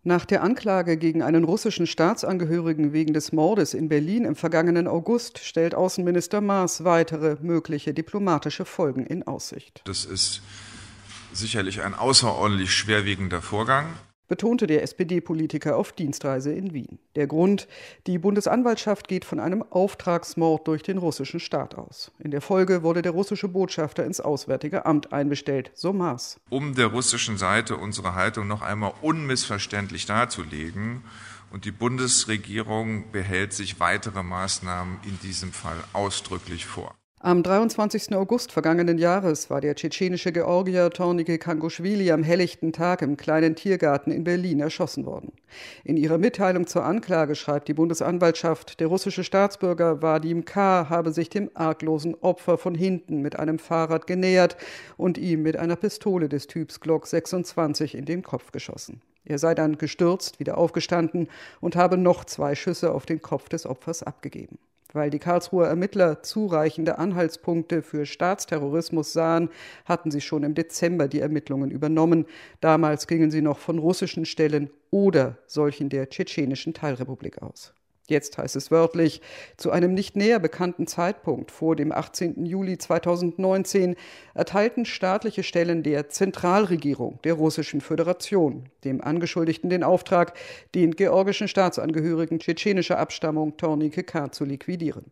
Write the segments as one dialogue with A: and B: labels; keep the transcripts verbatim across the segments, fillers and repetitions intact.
A: Nach der Anklage gegen einen russischen Staatsangehörigen wegen des Mordes in Berlin im vergangenen August stellt Außenminister Maas weitere mögliche diplomatische Folgen in Aussicht.
B: Das ist sicherlich ein außerordentlich schwerwiegender Vorgang,
A: betonte der S P D-Politiker auf Dienstreise in Wien. Der Grund: Die Bundesanwaltschaft geht von einem Auftragsmord durch den russischen Staat aus. In der Folge wurde der russische Botschafter ins Auswärtige Amt einbestellt, so Maas.
B: Um der russischen Seite unsere Haltung noch einmal unmissverständlich darzulegen. Und die Bundesregierung behält sich weitere Maßnahmen in diesem Fall ausdrücklich vor.
A: Am dreiundzwanzigsten August vergangenen Jahres war der tschetschenische Georgier Tornike Kanguschwili am helllichten Tag im kleinen Tiergarten in Berlin erschossen worden. In ihrer Mitteilung zur Anklage schreibt die Bundesanwaltschaft, der russische Staatsbürger Wadim K. habe sich dem arglosen Opfer von hinten mit einem Fahrrad genähert und ihm mit einer Pistole des Typs Glock sechsundzwanzig in den Kopf geschossen. Er sei dann gestürzt, wieder aufgestanden und habe noch zwei Schüsse auf den Kopf des Opfers abgegeben. Weil die Karlsruher Ermittler zureichende Anhaltspunkte für Staatsterrorismus sahen, hatten sie schon im Dezember die Ermittlungen übernommen. Damals gingen sie noch von russischen Stellen oder solchen der tschetschenischen Teilrepublik aus. Jetzt heißt es wörtlich: Zu einem nicht näher bekannten Zeitpunkt vor dem achtzehnten Juli zweitausendneunzehn erteilten staatliche Stellen der Zentralregierung der Russischen Föderation dem Angeschuldigten den Auftrag, den georgischen Staatsangehörigen tschetschenischer Abstammung Tornike K. zu liquidieren.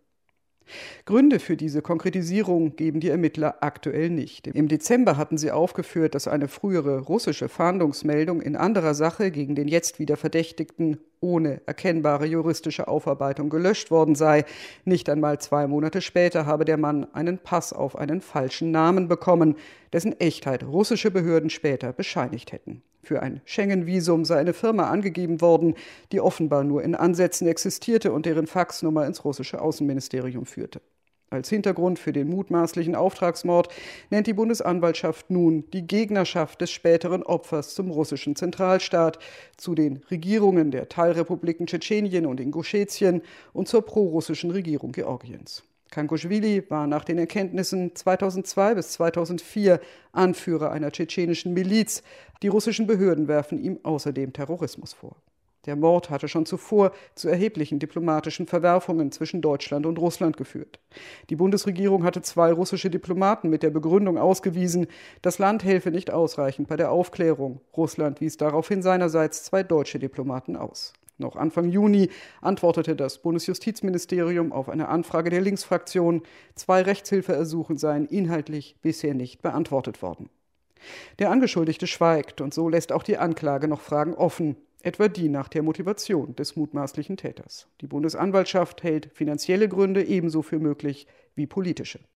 A: Gründe für diese Konkretisierung geben die Ermittler aktuell nicht. Im Dezember hatten sie aufgeführt, dass eine frühere russische Fahndungsmeldung in anderer Sache gegen den jetzt wieder Verdächtigten ohne erkennbare juristische Aufarbeitung gelöscht worden sei. Nicht einmal zwei Monate später habe der Mann einen Pass auf einen falschen Namen bekommen, dessen Echtheit russische Behörden später bescheinigt hätten. Für ein Schengen-Visum sei eine Firma angegeben worden, die offenbar nur in Ansätzen existierte und deren Faxnummer ins russische Außenministerium führte. Als Hintergrund für den mutmaßlichen Auftragsmord nennt die Bundesanwaltschaft nun die Gegnerschaft des späteren Opfers zum russischen Zentralstaat, zu den Regierungen der Teilrepubliken Tschetschenien und Ingushetien und zur prorussischen Regierung Georgiens. Kanguschwili war nach den Erkenntnissen zweitausendzwei bis zweitausendvier Anführer einer tschetschenischen Miliz. Die russischen Behörden werfen ihm außerdem Terrorismus vor. Der Mord hatte schon zuvor zu erheblichen diplomatischen Verwerfungen zwischen Deutschland und Russland geführt. Die Bundesregierung hatte zwei russische Diplomaten mit der Begründung ausgewiesen, das Land helfe nicht ausreichend bei der Aufklärung. Russland wies daraufhin seinerseits zwei deutsche Diplomaten aus. Noch Anfang Juni antwortete das Bundesjustizministerium auf eine Anfrage der Linksfraktion, zwei Rechtshilfeersuchen seien inhaltlich bisher nicht beantwortet worden. Der Angeschuldigte schweigt und so lässt auch die Anklage noch Fragen offen, etwa die nach der Motivation des mutmaßlichen Täters. Die Bundesanwaltschaft hält finanzielle Gründe ebenso für möglich wie politische.